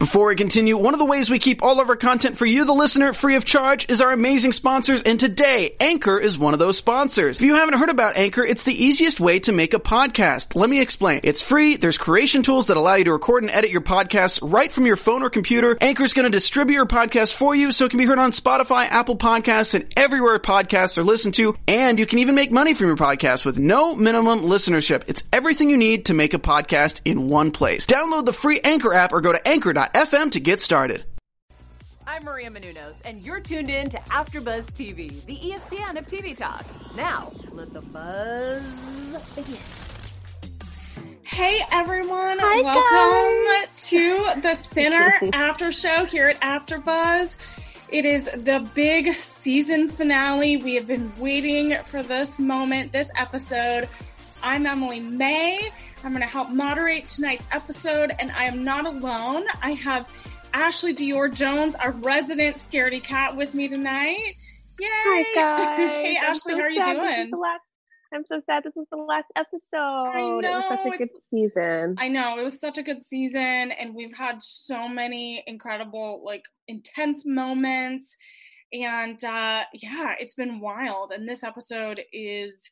Before we continue, one of the ways we keep all of our content for you, the listener, free of charge is our amazing sponsors, and today, Anchor is one of those sponsors. If you haven't heard about Anchor, it's the easiest way to make a podcast. Let me explain. It's free, there's creation tools that allow you to record and edit your podcasts right from your phone or computer. Anchor's going to distribute your podcast for you so it can be heard on Spotify, Apple Podcasts, and everywhere podcasts are listened to, and you can even make money from your podcast with no minimum listenership. It's everything you need to make a podcast in one place. Download the free Anchor app or go to anchor.fm to get started. I'm Maria Menounos, and you're tuned in to AfterBuzz TV, the ESPN of TV talk. Now, let the buzz begin. Hey everyone, Hi, welcome to the Sinner After Show here at AfterBuzz. It is the big season finale. We have been waiting for this moment, this episode. I'm Emily May. I'm going to help moderate tonight's episode, and I am not alone. I have Ashley Dior-Jones, our resident scaredy cat, with me tonight. Yay! Hi, guys. Hey, Ashley, how are you doing? I'm so sad this was the last episode. I know. It was such a good season. I know. It was such a good season, and we've had so many incredible, intense moments. And, it's been wild. And this episode is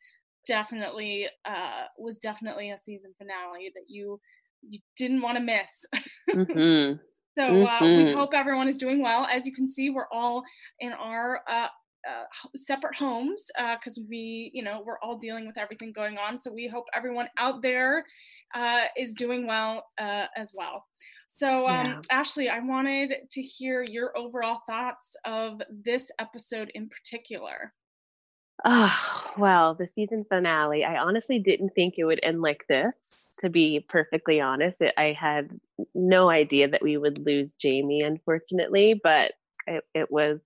was definitely a season finale that you didn't want to miss. Mm-hmm. So we hope everyone is doing well. As you can see, we're all in our separate homes because we're all dealing with everything going on. So we hope everyone out there is doing well as well. So Ashley, I wanted to hear your overall thoughts of this episode in particular. Oh, well, the season finale, I honestly didn't think it would end like this, to be perfectly honest. I had no idea that we would lose Jamie, unfortunately, but it was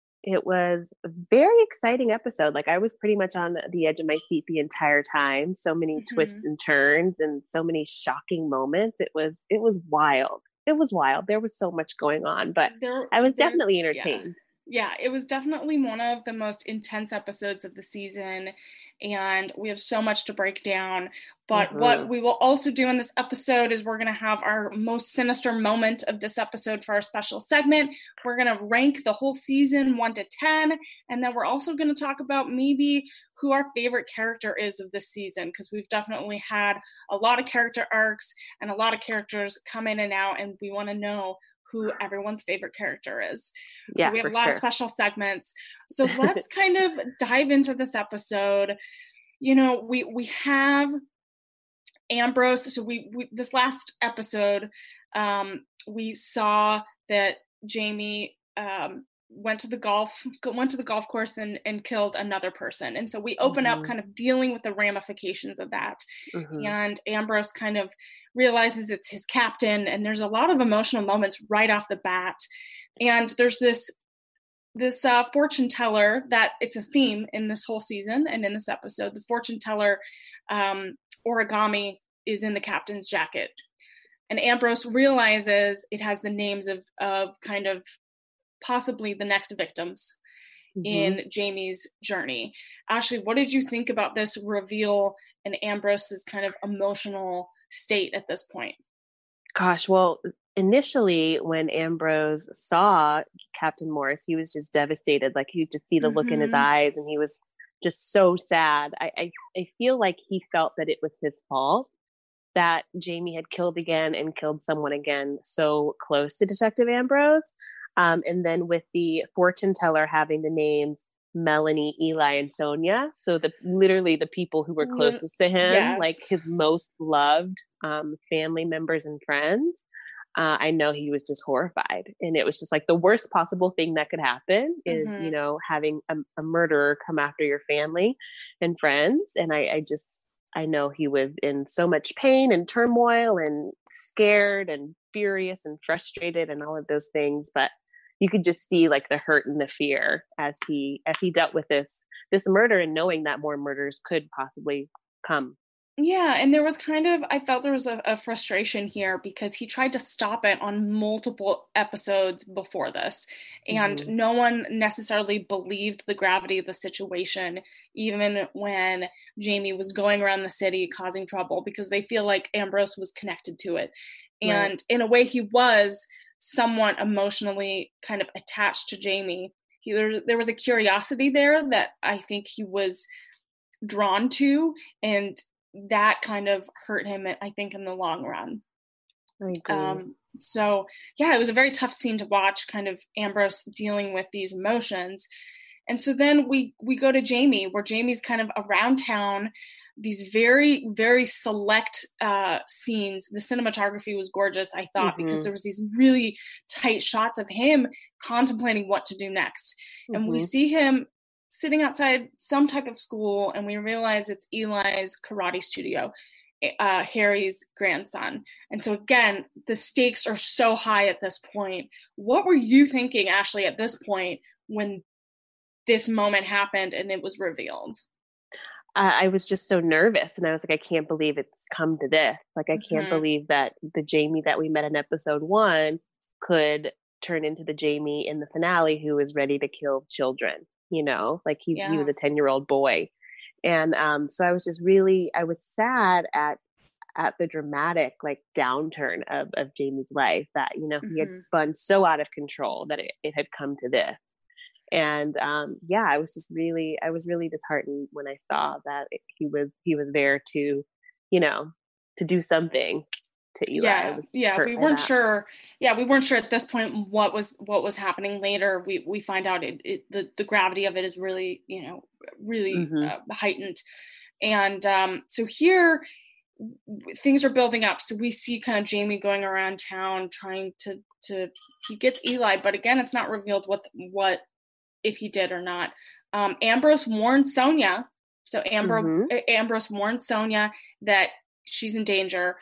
a very exciting episode. I was pretty much on the edge of my seat the entire time. So many twists and turns and so many shocking moments. It was wild. It was wild. There was so much going on, but I was definitely entertained. Yeah, it was definitely one of the most intense episodes of the season, and we have so much to break down. But what we will also do in this episode is we're going to have our most sinister moment of this episode for our special segment. We're going to rank the whole season 1 to 10, and then we're also going to talk about maybe who our favorite character is of this season, because we've definitely had a lot of character arcs and a lot of characters come in and out, and we want to know who everyone's favorite character is. So we have a lot of special segments. So let's kind of dive into this episode. We have Ambrose. So we this last episode, we saw that Jamie went to the golf course and killed another person. And so we open up kind of dealing with the ramifications of that. And Ambrose kind of realizes it's his captain, and there's a lot of emotional moments right off the bat. And there's this fortune teller that it's a theme in this whole season and in this episode. The fortune teller origami is in the captain's jacket. And Ambrose realizes it has the names of kind of possibly the next victims in Jamie's journey. Ashley, what did you think about this reveal and Ambrose's kind of emotional state at this point? Gosh, well, initially when Ambrose saw Captain Morris, he was just devastated. You could just see the look in his eyes, and he was just so sad. I feel like he felt that it was his fault that Jamie had killed again and killed someone again so close to Detective Ambrose. And then with the fortune teller having the names Melanie, Eli, and Sonia, so literally the people who were closest to him, his most loved family members and friends, I know he was just horrified. And it was just the worst possible thing that could happen is, having a murderer come after your family and friends. And I know he was in so much pain and turmoil and scared and furious and frustrated and all of those things. But you could just see the hurt and the fear as he dealt with this murder, and knowing that more murders could possibly come. Yeah, and there was I felt there was a frustration here because he tried to stop it on multiple episodes before this, and no one necessarily believed the gravity of the situation, even when Jamie was going around the city causing trouble, because they feel like Ambrose was connected to it. And in a way he was, somewhat emotionally kind of attached to Jamie. There was a curiosity there that I think he was drawn to, and that kind of hurt him, I think, in the long run. I agree. So yeah, it was a very tough scene to watch, kind of Ambrose dealing with these emotions. And so then we go to Jamie, where Jamie's kind of around town, these very, very select scenes. The cinematography was gorgeous, I thought, because there was these really tight shots of him contemplating what to do next. And we see him sitting outside some type of school, and we realize it's Eli's karate studio, Harry's grandson. And so again, the stakes are so high at this point. What were you thinking, Ashley, at this point when this moment happened and it was revealed? I was just so nervous, and I was like, I can't believe it's come to this. Like, I can't believe that the Jamie that we met in episode 1 could turn into the Jamie in the finale who is ready to kill children, you know, like he was a 10-year-old boy. And so I was just really, I was sad at the dramatic like downturn of Jamie's life, that, you know, he had spun so out of control that it had come to this. And I was really disheartened when I saw that he was there to, you know, to do something to Eli. We weren't sure. Yeah, we weren't sure at this point what was happening later. We find out the gravity of it is really, you know, really heightened. And so here things are building up. So we see kind of Jamie going around town trying to he gets Eli, but again, it's not revealed what if he did or not. Ambrose warned Sonia. So Ambrose warned Sonia that she's in danger.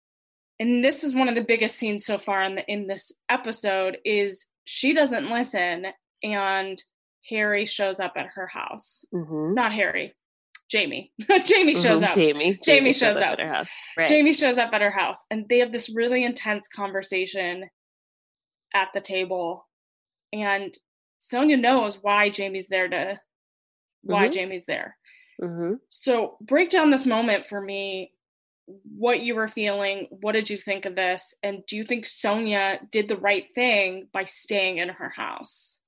And this is one of the biggest scenes so far in this episode, is she doesn't listen, and Harry shows up at her house. Not Harry, Jamie. Jamie shows up. Jamie shows up at her house. Right. Jamie shows up at her house, and they have this really intense conversation at the table. And Sonia knows why Jamie's there. So break down this moment for me, what you were feeling. What did you think of this? And do you think Sonia did the right thing by staying in her house?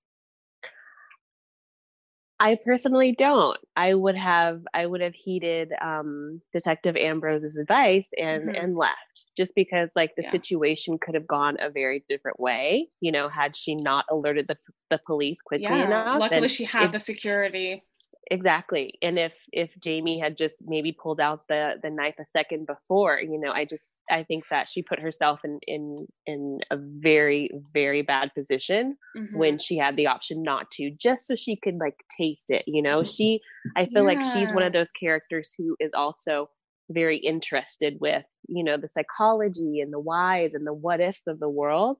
I personally don't. I would have heeded Detective Ambrose's advice and left, just because like the situation could have gone a very different way, you know, had she not alerted the police quickly enough. Luckily she had the security. Exactly. And if Jamie had just maybe pulled out the knife a second before, you know, I think that she put herself in a very, very bad position when she had the option not to, just so she could like taste it. You know, I feel like she's one of those characters who is also very interested with, you know, the psychology and the whys and the what ifs of the world.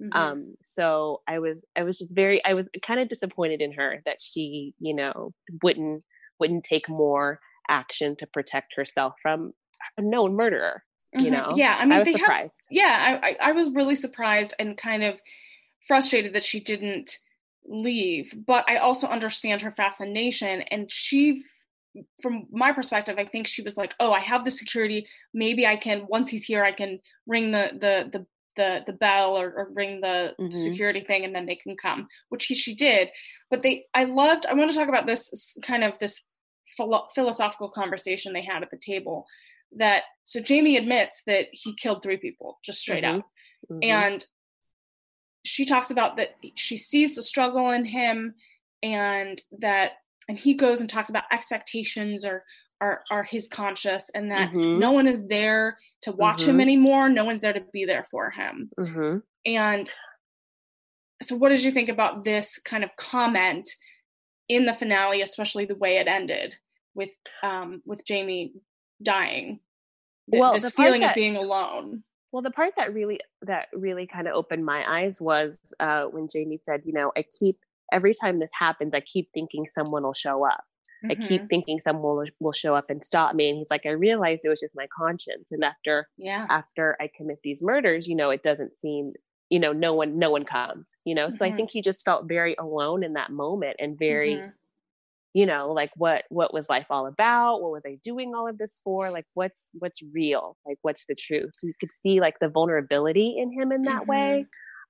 So I was kind of disappointed in her that she, you know, wouldn't take more action to protect herself from a known murderer. You know, I mean, I was surprised. I was really surprised and kind of frustrated that she didn't leave, but I also understand her fascination. And she, from my perspective, I think she was like, oh, I have the security. Maybe I can, once he's here, I can ring the bell or ring the security thing, and then they can come, which she did. But I want to talk about this kind of this philosophical conversation they had at the table. So Jamie admits that he killed 3 people, just straight out. And she talks about that she sees the struggle in him, and he goes and talks about expectations are his conscious, and that no one is there to watch him anymore. No one's there to be there for him. And so what did you think about this kind of comment in the finale, especially the way it ended with Jamie dying? This feeling of being alone. Well, the part that really kind of opened my eyes was when Jamie said, you know, every time this happens, I keep thinking someone will show up. I keep thinking someone will show up and stop me. And he's like, I realized it was just my conscience. And after I commit these murders, you know, it doesn't seem, you know, no one comes, you know? So I think he just felt very alone in that moment, and very, you know, like what was life all about? What were they doing all of this for? Like, what's real? Like, what's the truth? So you could see like the vulnerability in him in that way.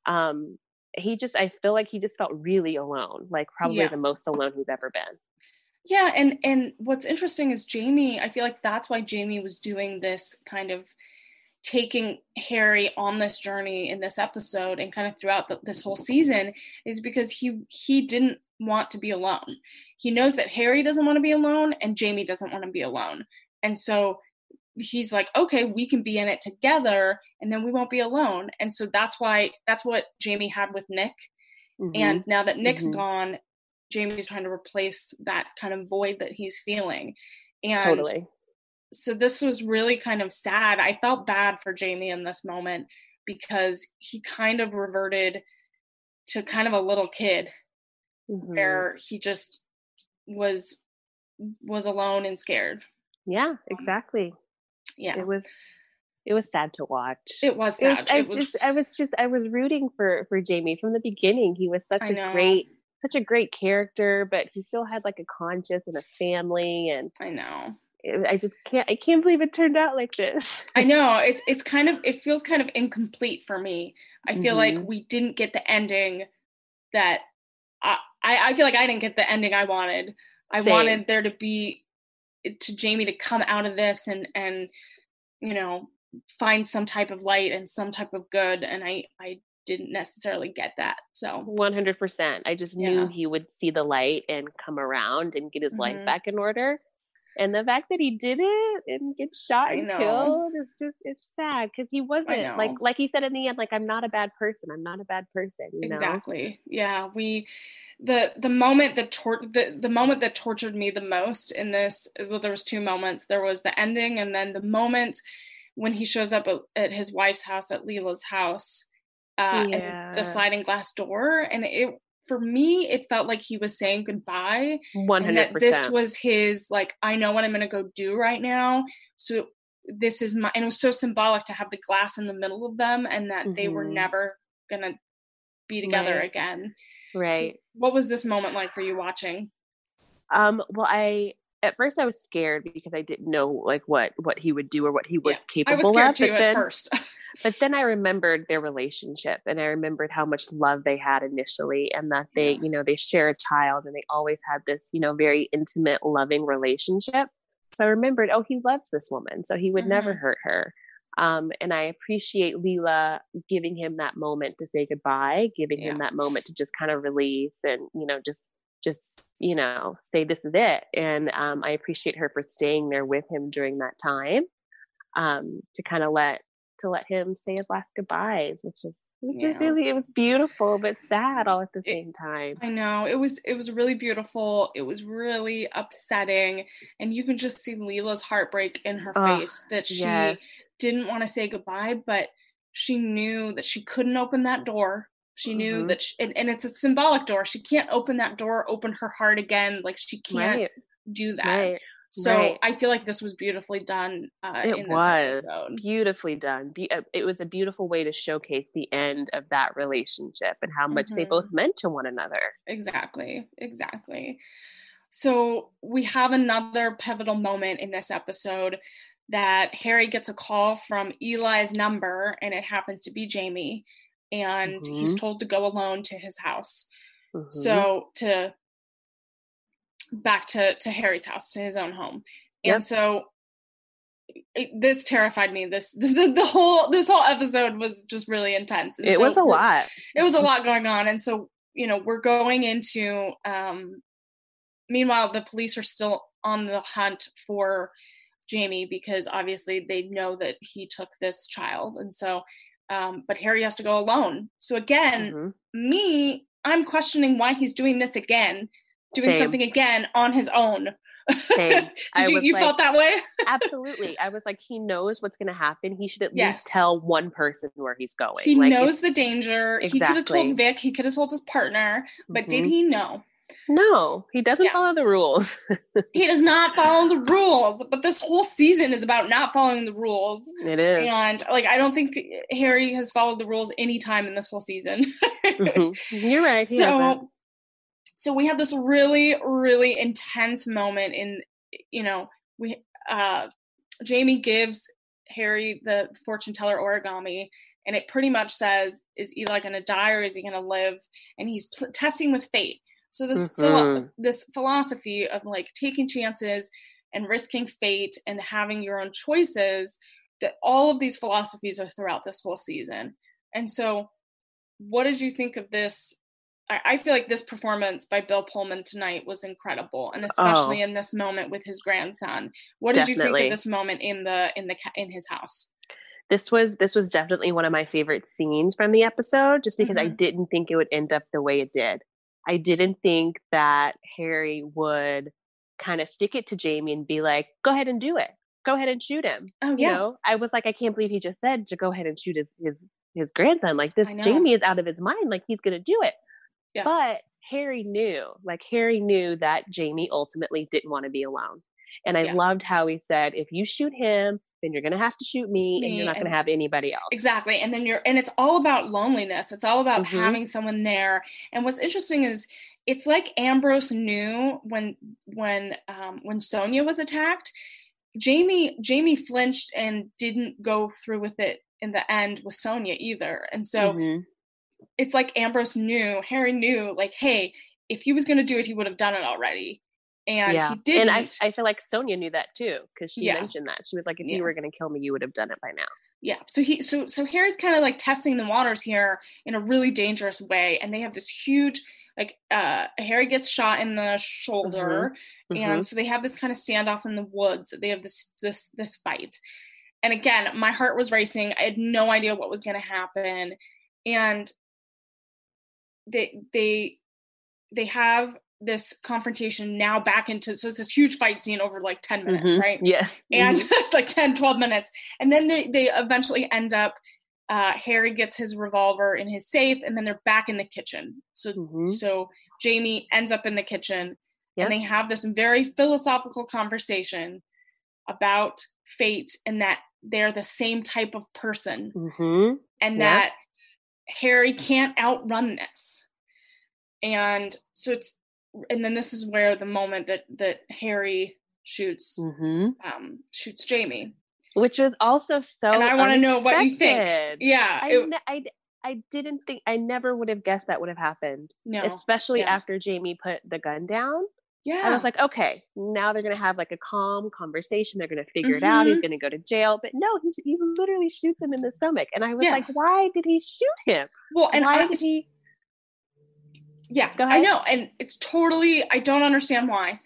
I feel like he just felt really alone, like probably the most alone he's ever been. Yeah, and what's interesting is Jamie, I feel like that's why Jamie was doing this kind of taking Harry on this journey in this episode and kind of throughout this whole season, is because he didn't want to be alone. He knows that Harry doesn't want to be alone and Jamie doesn't want to be alone. And so he's like, okay, we can be in it together and then we won't be alone. And so that's what Jamie had with Nick. Mm-hmm. And now that Nick's gone, Jamie's trying to replace that kind of void that he's feeling. And totally. So this was really kind of sad. I felt bad for Jamie in this moment because he kind of reverted to kind of a little kid where he just was alone and scared. Yeah, exactly. Yeah. It was sad to watch. It was sad. I was rooting for Jamie from the beginning. He was such a great character, but he still had like a conscience and a family, and I know. I can't believe it turned out like this. I know. It feels kind of incomplete for me. I feel like we didn't get the ending that I feel like I didn't get the ending I wanted. I wanted there to be Jamie to come out of this and you know, find some type of light and some type of good, and I didn't necessarily get that. So 100%. I just knew he would see the light and come around and get his life back in order. And the fact that he did it and get shot and killed, it's sad because he wasn't like he said in the end, like, I'm not a bad person. I'm not a bad person. You know? Exactly. Yeah. The moment that tortured me the most in this, well, there was two moments. There was the ending, and then the moment when he shows up at his wife's house, at Leela's house, and the sliding glass door. And for me, it felt like he was saying goodbye. 100%. And that this was his, like, I know what I'm going to go do right now. So this is and it was so symbolic to have the glass in the middle of them, and that they were never going to be together again. Right. So what was this moment like for you watching? Well, at first I was scared because I didn't know like what he would do or what he was capable of. I was scared too at first. But then I remembered their relationship, and I remembered how much love they had initially, and that they, you know, they share a child, and they always had this, you know, very intimate, loving relationship. So I remembered, oh, he loves this woman, so he would never hurt her. And I appreciate Leela giving him that moment to say goodbye, giving him that moment to just kind of release and, you know, just, you know, say this is it. And I appreciate her for staying there with him during that time, to kind of let him say his last goodbyes, which is really, it was beautiful but sad all at the same time. I know, it was really beautiful. It was really upsetting, and you can just see Leela's heartbreak in her face, that she didn't want to say goodbye, but she knew that she couldn't open that door. She knew that and it's a symbolic door. She can't open that door, open her heart again. Like, she can't do that. Right. So I feel like this was beautifully done. It was beautifully done. It was a beautiful way to showcase the end of that relationship and how much they both meant to one another. Exactly. So we have another pivotal moment in this episode, that Harry gets a call from Eli's number, and it happens to be Jamie, and he's told to go alone to his house. So back to Harry's house, to his own home. And so this terrified me. The whole episode was just really intense. And it was a lot. It was a lot going on. And so, you know, we're going into, meanwhile, the police are still on the hunt for Jamie, because obviously they know that he took this child. And so, but Harry has to go alone. So again, I'm questioning why he's doing this again. Doing something again on his own. Same. You felt that way? Absolutely. I was like, he knows what's going to happen. He should at least tell one person where he's going. He knows the danger. Exactly. He could have told Vic. He could have told his partner. But did he know? No, he doesn't follow the rules. He does not follow the rules. But this whole season is about not following the rules. It is. And like, I don't think Harry has followed the rules any time in this whole season. You're right. So we have this really, really intense moment in, you know, Jamie gives Harry the fortune teller origami, And it pretty much says, is Eli going to die or is he going to live? And he's testing with fate. So this this philosophy of like taking chances and risking fate and having your own choices, that all of these philosophies are throughout this whole season. And so what did you think of this? I feel like this performance by Bill Pullman tonight was incredible, and especially in this moment with his grandson. What did you think of this moment in his house? This was definitely one of my favorite scenes from the episode, just because I didn't think it would end up the way it did. I didn't think that Harry would kind of stick it to Jamie and be like, "Go ahead and do it. Go ahead and shoot him." Oh yeah. You know, I was like, I can't believe he just said to go ahead and shoot his grandson. Like, this Jamie is out of his mind. Like, he's going to do it. Yeah. But Harry knew that Jamie ultimately didn't want to be alone. And I loved how he said, if you shoot him, then you're going to have to shoot me and you're not going to have anybody else. Exactly. And then it's all about loneliness. It's all about having someone there. And what's interesting is it's like Ambrose knew when Sonia was attacked, Jamie flinched and didn't go through with it in the end with Sonia either. And so it's like Harry knew, like, hey, if he was going to do it, he would have done it already. And he didn't. And I feel like Sonia knew that too, because she mentioned that. She was like, if you were going to kill me, you would have done it by now. Yeah. So Harry's kind of like testing the waters here in a really dangerous way. And they have this huge, like, Harry gets shot in the shoulder. And so they have this kind of standoff in the woods. They have this fight. And again, my heart was racing. I had no idea what was going to happen. And they have this confrontation now back into, so it's this huge fight scene over like 10 minutes, right? Yes. And like 10, 12 minutes. And then they eventually end up, Harry gets his revolver in his safe, and then they're back in the kitchen. So Jamie ends up in the kitchen, and they have this very philosophical conversation about fate and that they're the same type of person, and that Harry can't outrun this. And so and then this is where the moment that Harry shoots Jamie, which was also so. And I want to know what you think. Yeah, I didn't think, I never would have guessed that would have happened. No, especially after Jamie put the gun down. Yeah, I was like, okay, now they're gonna have like a calm conversation. They're gonna figure it out. He's gonna go to jail, but no, he literally shoots him in the stomach. And I was like, why did he shoot him? Well, and why did he? Yeah, I know. And it's totally, I don't understand why.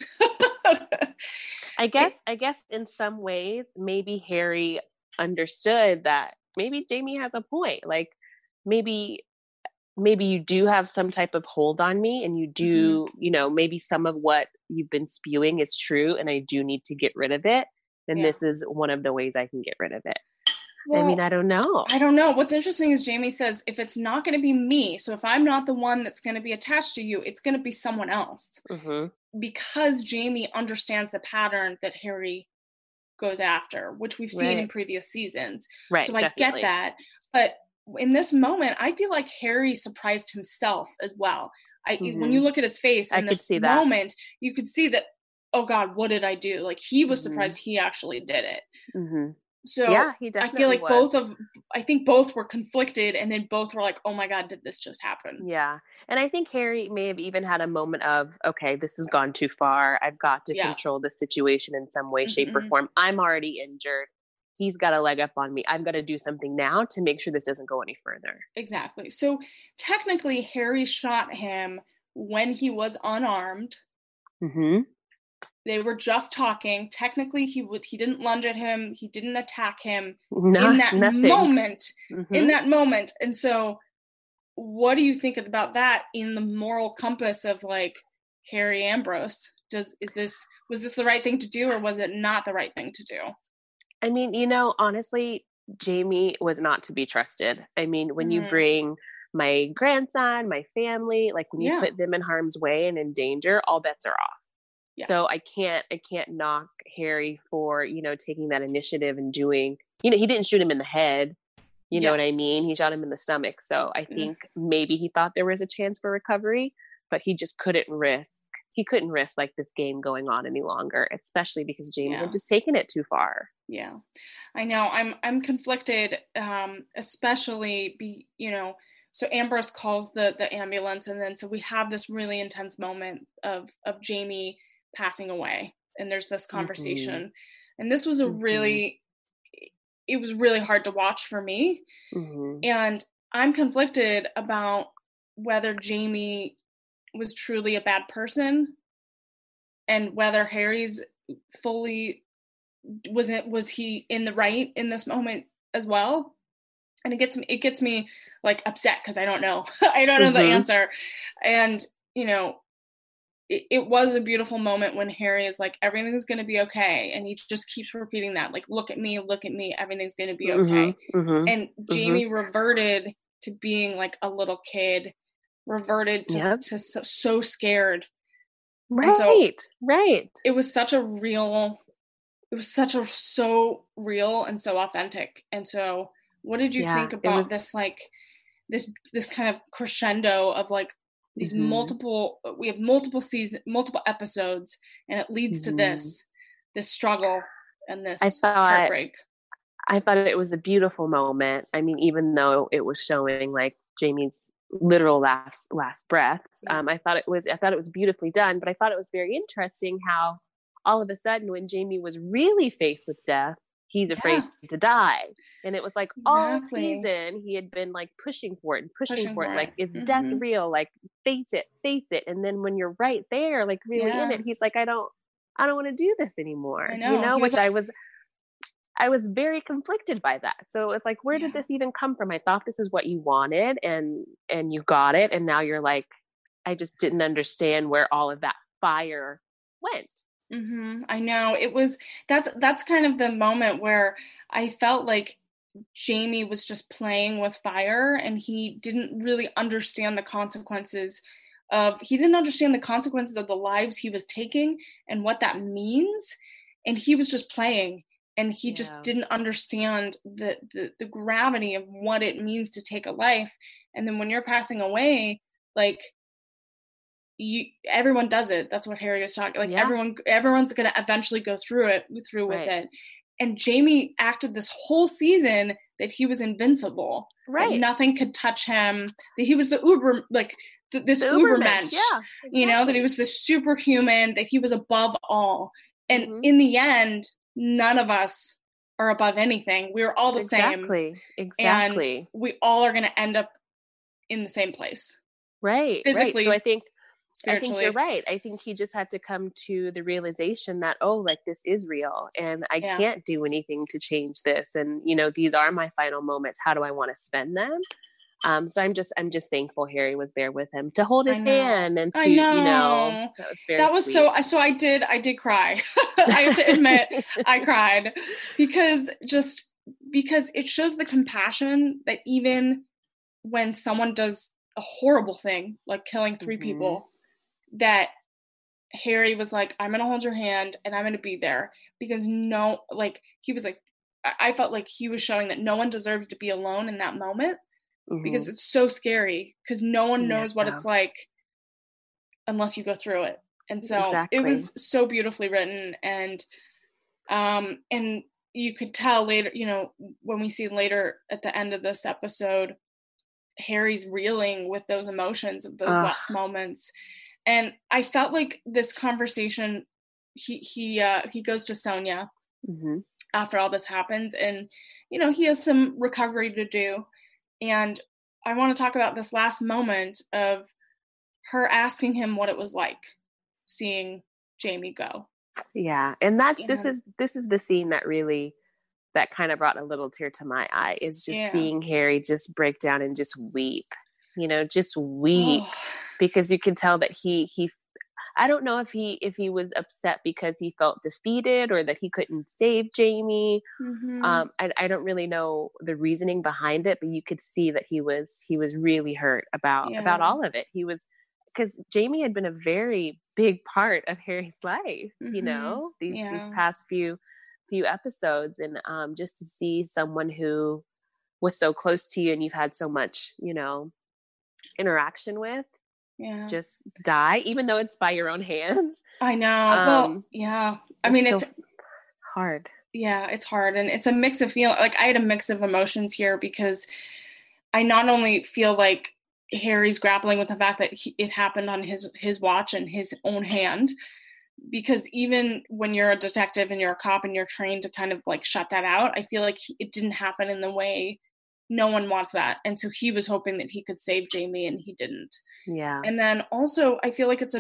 I guess in some ways, maybe Harry understood that maybe Jamie has a point. Like, maybe you do have some type of hold on me, and you do, maybe some of what you've been spewing is true, and I do need to get rid of it. And this is one of the ways I can get rid of it. Well, I mean, I don't know. What's interesting is Jamie says, if it's not going to be me, so if I'm not the one that's going to be attached to you, it's going to be someone else. Because Jamie understands the pattern that Harry goes after, which we've seen in previous seasons. Right. So I get that. But in this moment, I feel like Harry surprised himself as well. When you look at his face in this moment, you could see that, oh God, what did I do? Like, he was surprised he actually did it. So he definitely I feel like I think both were conflicted, and then both were like, oh my God, did this just happen? Yeah. And I think Harry may have even had a moment of, okay, this has gone too far. I've got to control the situation in some way, shape, or form. I'm already injured. He's got a leg up on me. I've got to do something now to make sure this doesn't go any further. Exactly. So technically, Harry shot him when he was unarmed. They were just talking. Technically, he didn't lunge at him. He didn't attack him in that moment. In that moment. And so what do you think about that in the moral compass of like Harry Ambrose? Was this the right thing to do, or was it not the right thing to do? I mean, honestly, Jamie was not to be trusted. I mean, when you bring my grandson, my family, like when you put them in harm's way and in danger, all bets are off. Yeah. So I can't knock Harry for, taking that initiative and doing, he didn't shoot him in the head. You know what I mean? He shot him in the stomach. So I think maybe he thought there was a chance for recovery, but he just couldn't risk he couldn't risk like this game going on any longer, especially because Jamie had just taken it too far. Yeah, I know. I'm conflicted, especially so Ambrose calls the ambulance, and then so we have this really intense moment of Jamie passing away, and there's this conversation, and this was it was really hard to watch for me, and I'm conflicted about whether Jamie was truly a bad person and whether Harry's fully was he in the right in this moment as well. And it gets me like upset because I don't know. I don't know the answer. And it was a beautiful moment when Harry is like, everything's going to be okay, and he just keeps repeating that, like, look at me, everything's going to be okay. And Jamie reverted to being like a little kid, reverted to so scared. Right. It was so real and so authentic. And so what did you think about this, like this kind of crescendo of like these we have multiple episodes, and it leads to this struggle and this heartbreak. I thought it was a beautiful moment. I mean, even though it was showing like Jamie's literal last breaths, I thought it was beautifully done, but I thought it was very interesting how all of a sudden when Jamie was really faced with death, he's afraid to die. And it was like all season he had been like pushing for it, like, is death real? Like, face it. And then when you're right there, like really in it, he's like, I don't want to do this anymore. Which I was very conflicted by that. So it's like, where did this even come from? I thought this is what you wanted, and you got it. And now you're like, I just didn't understand where all of that fire went. I know that's kind of the moment where I felt like Jamie was just playing with fire, and he didn't really understand the consequences of the lives he was taking and what that means. And he was just playing, and he just didn't understand the gravity of what it means to take a life. And then when you're passing away, like, everyone does it. That's what Harry was talking. Like, everyone's gonna eventually go through with it. And Jamie acted this whole season that he was invincible, that nothing could touch him, that he was the uber, like this ubermensch, that he was this superhuman, that he was above all. And in the end, none of us are above anything. We're all the same. Exactly. And we all are going to end up in the same place. Right. Physically. So I think spiritually. you're right. I think he just had to come to the realization that, like, this is real, and I can't do anything to change this. And, these are my final moments. How do I want to spend them? So I'm just thankful Harry was there with him to hold his hand and to, that was sweet. So I did cry. I have to admit, I cried because it shows the compassion that even when someone does a horrible thing, like killing 3 people, that Harry was like, I'm going to hold your hand and I'm going to be there, because he was like, I felt like he was showing that no one deserves to be alone in that moment, because it's so scary, because no one knows what it's like unless you go through it. And so it was so beautifully written. And you could tell later, when we see later at the end of this episode, Harry's reeling with those emotions of those last moments. And I felt like this conversation, he goes to Sonia after all this happens, and he has some recovery to do. And I want to talk about this last moment of her asking him what it was like seeing Jamie go. Yeah, and this is the scene that kind of brought a little tear to my eye, is just seeing Harry just break down and just weep. Just weep. Because you can tell that he I don't know if he was upset because he felt defeated or that he couldn't save Jamie. I don't really know the reasoning behind it, but you could see that he was really hurt about all of it. He was, because Jamie had been a very big part of Harry's life, these past few episodes, and just to see someone who was so close to you and you've had so much, interaction with, just die, even though it's by your own hands. I know. Well, yeah. I mean, it's hard. Yeah, it's hard. And it's a mix of feeling. Like, I had a mix of emotions here because I not only feel like Harry's grappling with the fact that it happened on his watch and his own hand, because even when you're a detective and you're a cop and you're trained to kind of like shut that out, I feel like it didn't happen in the way no one wants that. And so he was hoping that he could save Jamie and he didn't. Yeah. And then also I feel like it was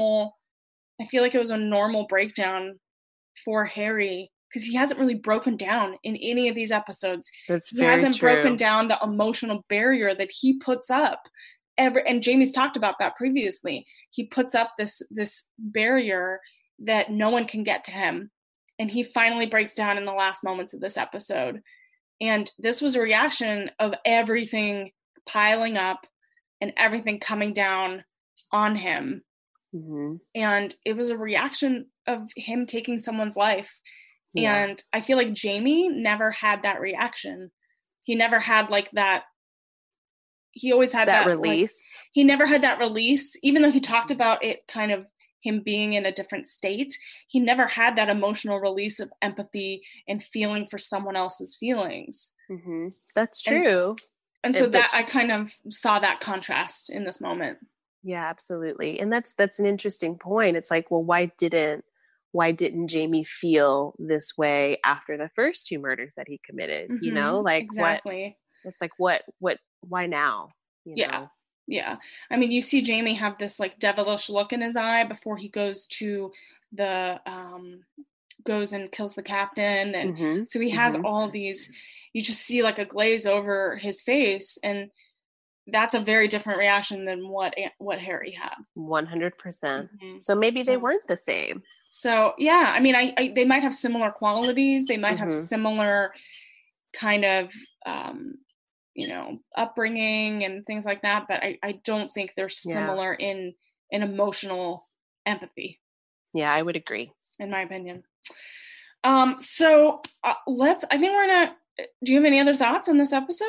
a normal breakdown for Harry, because he hasn't really broken down in any of these episodes. He hasn't broken down the emotional barrier that he puts up. And Jamie's talked about that previously. He puts up this barrier that no one can get to him. And he finally breaks down in the last moments of this episode. And this was a reaction of everything piling up and everything coming down on him. Mm-hmm. And it was a reaction of him taking someone's life. Yeah. And I feel like Jamie never had that reaction. He never had like that. He always had that release. Like, he never had that release, even though he talked about it kind of him being in a different state. He never had that emotional release of empathy and feeling for someone else's feelings. Mm-hmm. That's true. And so I kind of saw that contrast in this moment. Yeah, absolutely. And that's an interesting point. It's like, well, why didn't Jamie feel this way after the first two murders that he committed? Mm-hmm. You know, like exactly. It's like, why now? You know? Yeah. I mean, you see Jamie have this like devilish look in his eye before he goes to goes and kills the captain. And mm-hmm. so he has all these, you just see like a glaze over his face, and that's a very different reaction than what Harry had. 100%. Mm-hmm. So maybe they weren't the same. So yeah, I mean, they might have similar qualities. They might have similar kind of, upbringing and things like that. But I don't think they're similar in emotional empathy. Yeah, I would agree. In my opinion. So I think we're gonna. Do you have any other thoughts on this episode?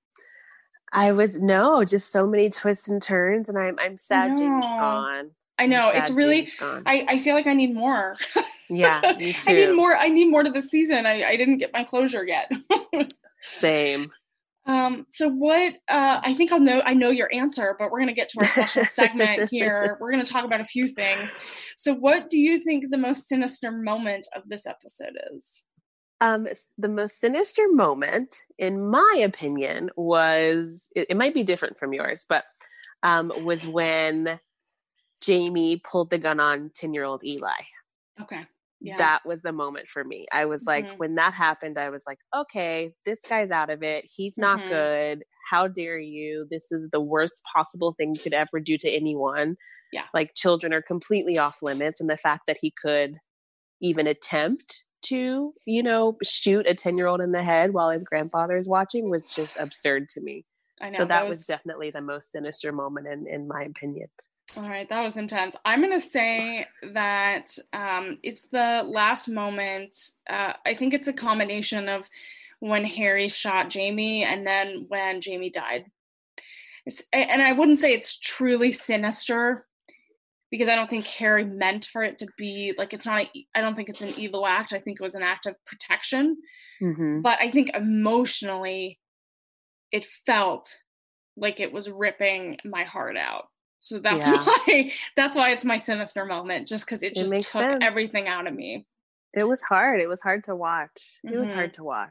Just so many twists and turns, and I'm sad Jamie's gone. I know, it's really, I feel like I need more. Yeah, me too. I need more to the season. I didn't get my closure yet. Same. So what, I think I know your answer, but we're going to get to our special segment here. We're going to talk about a few things. So what do you think the most sinister moment of this episode is? The most sinister moment, in my opinion, was, it might be different from yours, but was when Jamie pulled the gun on 10-year-old Eli. Okay. Yeah. That was the moment for me. I was like, when that happened, I was like, okay, this guy's out of it. He's not good. How dare you? This is the worst possible thing you could ever do to anyone. Yeah. Like, children are completely off limits. And the fact that he could even attempt to, shoot a 10-year-old in the head while his grandfather is watching was just absurd to me. I know. So that was definitely the most sinister moment in my opinion. All right, that was intense. I'm going to say that it's the last moment. I think it's a combination of when Harry shot Jamie and then when Jamie died. And I wouldn't say it's truly sinister, because I don't think Harry meant for it to be like, I don't think it's an evil act. I think it was an act of protection. Mm-hmm. But I think emotionally it felt like it was ripping my heart out. So that's why it's my sinister moment, just because it just took everything out of me. It was hard. It was hard to watch. It was hard to watch.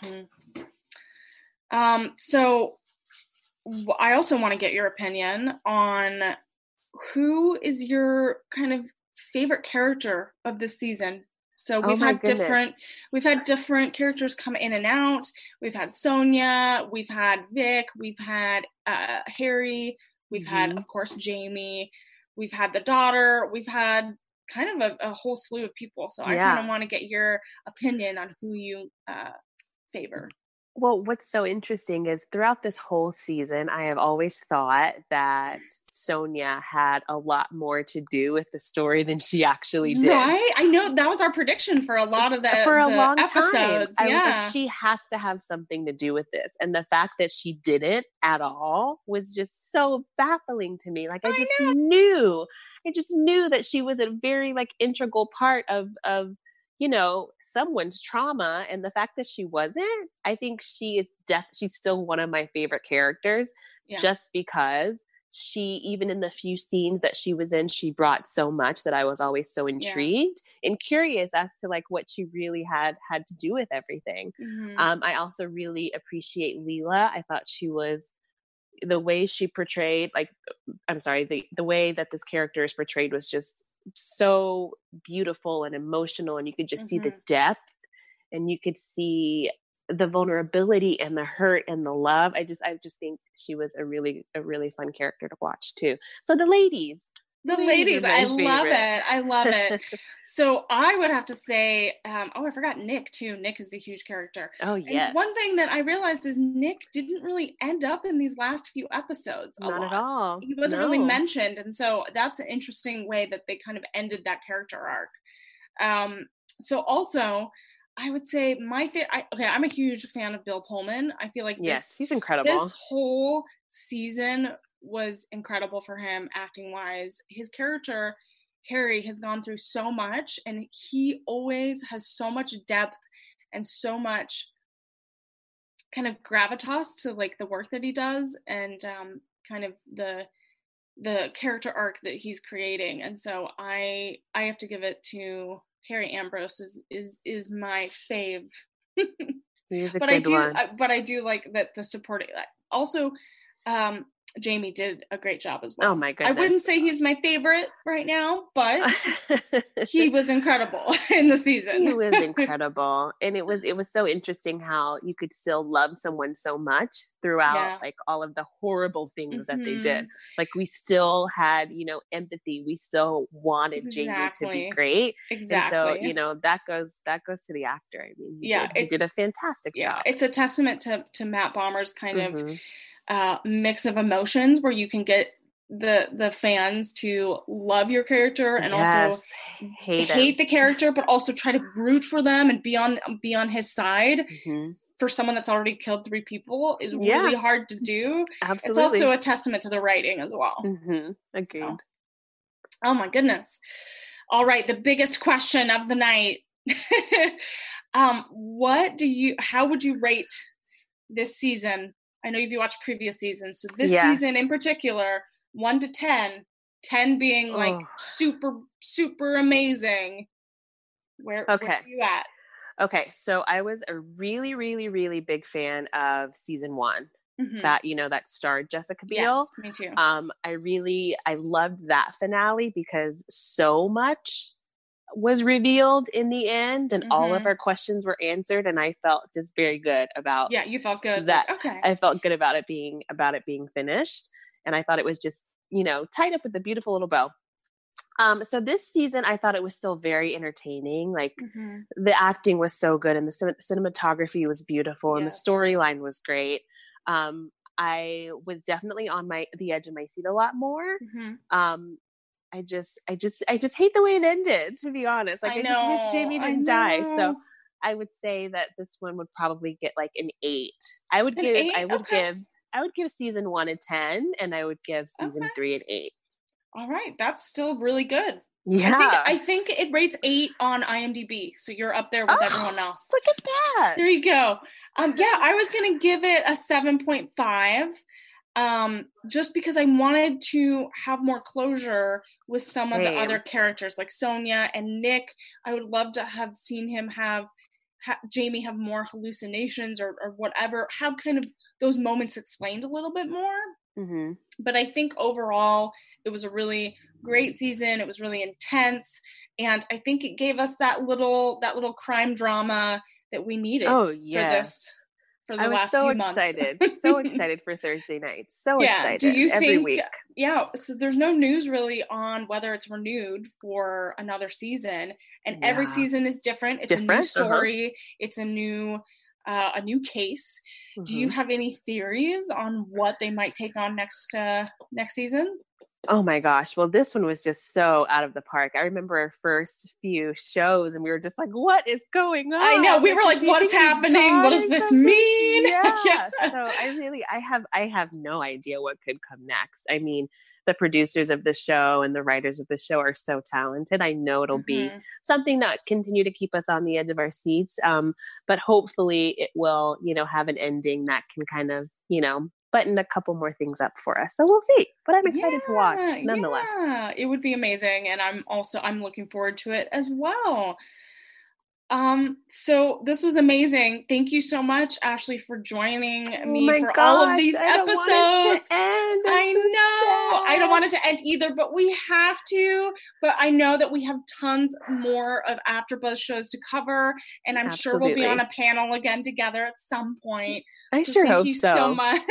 Mm-hmm. So I also want to get your opinion on who is your kind of favorite character of this season. So we've had different characters come in and out. We've had Sonia, we've had Vic, we've had Harry. We've had, of course, Jamie. We've had the daughter. We've had kind of a whole slew of people. So I kind of want to get your opinion on who you favor. Well, what's so interesting is throughout this whole season, I have always thought that Sonia had a lot more to do with the story than she actually did. Right? I know that was our prediction for a lot of For a the long episodes. time. I was Yeah. like, she has to have something to do with this. And the fact that she didn't at all was just so baffling to me. Like, I just knew that she was a very like integral part of someone's trauma. And the fact that she wasn't, I think she's still one of my favorite characters, just because she, even in the few scenes that she was in, she brought so much that I was always so intrigued and curious as to like what she really had to do with everything. I also really appreciate Leela. I thought she was, the way she portrayed, the way that this character is portrayed was just so beautiful and emotional, and you could just see the depth, and you could see the vulnerability and the hurt and the love. I just think she was a really fun character to watch too. So the ladies, I love it. So I would have to say, I forgot Nick too. Nick is a huge character. Oh yeah. And one thing that I realized is Nick didn't really end up in these last few episodes. Not at all. He wasn't really mentioned, and so that's an interesting way that they kind of ended that character arc. So also, I would say my favorite. I'm a huge fan of Bill Pullman. I feel like he's incredible. This whole season was incredible for him acting wise. His character Harry has gone through so much, and he always has so much depth and so much kind of gravitas to like the work that he does, and kind of the character arc that he's creating. And so I have to give it to Harry Ambrose is my fave. He's a good one. But I do like that the supporting also Jamie did a great job as well. Oh my goodness. I wouldn't say he's my favorite right now, but he was incredible in the season. He was incredible. And it was so interesting how you could still love someone so much throughout like all of the horrible things that they did. Like we still had, empathy. We still wanted Jamie to be great. Exactly. And so, that goes to the actor. I mean, he did a fantastic job. It's a testament to Matt Bomer's kind of mix of emotions where you can get the fans to love your character and also hate the character, but also try to root for them and be on his side. For someone that's already killed 3 people is really hard to do. Absolutely. It's also a testament to the writing as well. Agreed. So. Oh my goodness. All right. The biggest question of the night. How would you rate this season? I know you've watched previous seasons. So this season in particular, 1 to 10, 10 being like super, super amazing. Where are you at? Okay. So I was a really, really, really big fan of season 1. That, that starred Jessica Biel. Yes, me too. I loved that finale because so much was revealed in the end, and all of our questions were answered, and I felt just very good about you felt good that. Okay. I felt good about it being finished, and I thought it was just tied up with a beautiful little bow. So this season I thought it was still very entertaining. Like the acting was so good, and the cinematography was beautiful, and the storyline was great. I was definitely on the edge of my seat a lot more. I just hate the way it ended, to be honest. Like I just wish Jamie didn't die. So I would say that this one would probably get like an 8. I would give season 1 a 10, and I would give season 3 an 8. All right, that's still really good. Yeah, I think it rates 8 on IMDb, so you're up there with everyone else. Look at that. There you go. I was gonna give it a 7.5. Just because I wanted to have more closure with some of the other characters like Sonia and Nick. I would love to have seen him have Jamie have more hallucinations or whatever, have kind of those moments explained a little bit more. But I think overall it was a really great season. It was really intense, and I think it gave us that little crime drama that we needed for this. I was so excited for Thursday nights. So excited. Do you every think, week. Yeah. So there's no news really on whether it's renewed for another season, and every season is different. It's a new story. It's a new a new case. Do you have any theories on what they might take on next season? Oh my gosh. Well, this one was just so out of the park. I remember our first few shows and we were just like, what is going on? I know. We were like, what is happening? What does this mean? Yeah. So I have no idea what could come next. I mean, the producers of the show and the writers of the show are so talented. I know it'll be something that continue to keep us on the edge of our seats. But hopefully it will, have an ending that can kind of, button a couple more things up for us. So we'll see, but I'm excited to watch nonetheless. Yeah, it would be amazing. And I'm looking forward to it as well. So this was amazing. Thank you so much, Ashley, for joining me for all of these episodes. I know. I don't want it to end either, but we have to. But I know that we have tons more of AfterBuzz shows to cover, and I'm sure we'll be on a panel again together at some point. I sure hope so. Thank you so much.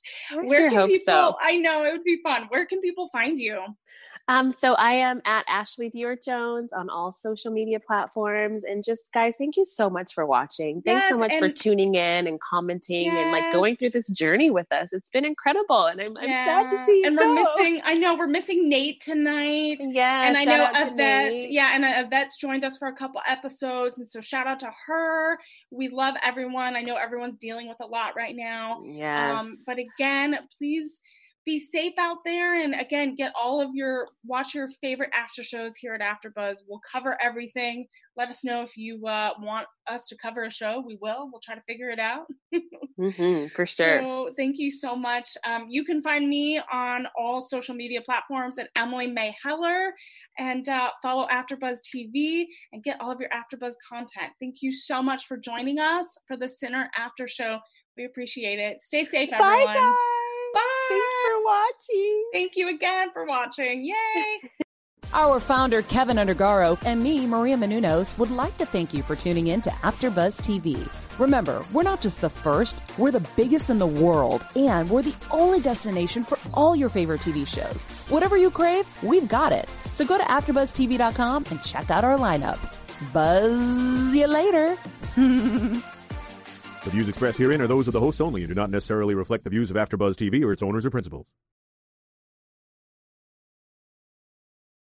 I know, it would be fun. Where can people find you? So I am at Ashley Dior Jones on all social media platforms. And just guys, thank you so much for watching. Thanks so much for tuning in and commenting and going through this journey with us. It's been incredible. And I'm sad to see you And we're missing Nate tonight. Yeah. And I know Yvette. Yeah. And Yvette's joined us for a couple episodes. And so shout out to her. We love everyone. I know everyone's dealing with a lot right now. Yes. But again, please be safe out there. And again, watch your favorite after shows here at AfterBuzz. We'll cover everything. Let us know if you want us to cover a show. We will. We'll try to figure it out. For sure. So thank you so much. You can find me on all social media platforms at Emily May Heller, and follow AfterBuzz TV and get all of your AfterBuzz content. Thank you so much for joining us for the Sinner After Show. We appreciate it. Stay safe, everyone. Bye, guys. Bye. Thanks for watching. Thank you again for watching. Yay. Our founder, Kevin Undergaro, and me, Maria Menounos, would like to thank you for tuning in to AfterBuzz TV. Remember, we're not just the first, we're the biggest in the world, and we're the only destination for all your favorite TV shows. Whatever you crave, we've got it. So go to AfterBuzzTV.com and check out our lineup. Buzz you later. The views expressed herein are those of the hosts only and do not necessarily reflect the views of AfterBuzz TV or its owners or principals.